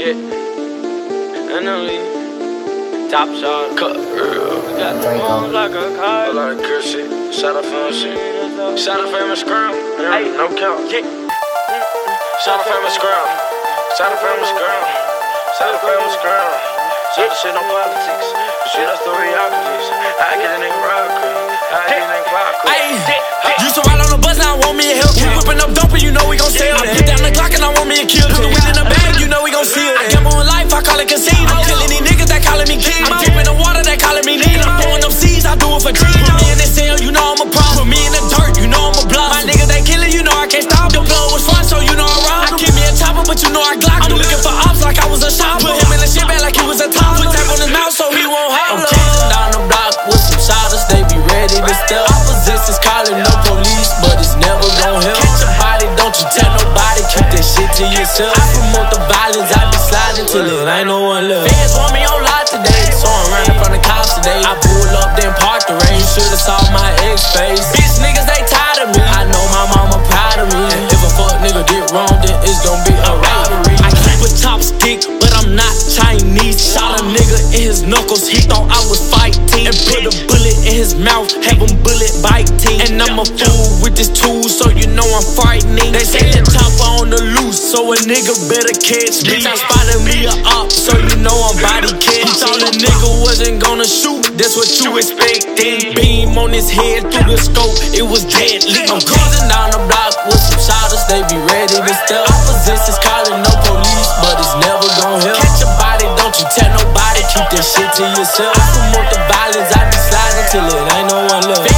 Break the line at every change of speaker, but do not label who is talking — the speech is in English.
Yeah. And only top shot. Cut real. Got the moves like a car. A lot of good shit. Shout out famous shit. Shout out famous scrum. Hey, no count. Yeah. Shout out famous scrum. Shout out famous scrum. Shout out famous scrum. Shout out shit on politics. Shit, that's the reality. I get a nigga rock. I get a nigga clock.
Used to ride on the bus, now I want me a help. We whipping up dope and you know we gon' sell it. Put down the Glock and I want me a kill. Put the weed in the bag, you know we gon' seal it. I gamble in life, I call it casino. I'm killing these niggas that calling me king. I'm deep in the water, that calling me Nemo. I'm throwing them seeds, I do it for cheap. Put me in the cell, you know I'm a problem. Put me in the dirt, you know I'm a blossom. My niggas they killing, you know I can't stop. The blow was fun, so you know I robbed. I keep me a chopper, but you know I Glock. I'm looking for ops like I was a shopper. Put him in the shit bag like he was a top. Put tap on his mouth so he won't holler. I'm chasing down the block with some shotters, they be ready to step. Opposition's calling, no police, but it's never gon' help. Catch a body, don't you tell nobody, keep that shit to yourself. I promote the violence, I be sliding till it ain't no one left. Fans want me on live today, so I'm running from the cops today. I pull up, then park the range, should've saw my ex face. Bitch niggas, they tired of me, I know my mama proud of me. If a fuck nigga get wrong, then it's gon' be a robbery. I keep a chopstick, but I'm not Chinese. Shot a nigga in his knuckles, he thought I was fighting. And put a bullet in his mouth, have him bullet biting. And I'm a fool with this tool, so you know I'm frightening. They say the chopper on the loose, so a nigga better catch me. Bitch, I spotted me a op, so you know I'm body catching. He thought a nigga wasn't gonna shoot, that's what you expecting. Beam on his head through the scope, it was deadly. I'm cruising down the block with some shotters, they be ready to step. Opposition's calling, no police, but it's never gon' help. Catch a body, don't you tell nobody, keep that shit to yourself. I promote the violence, I be sliding till it ain't no one left.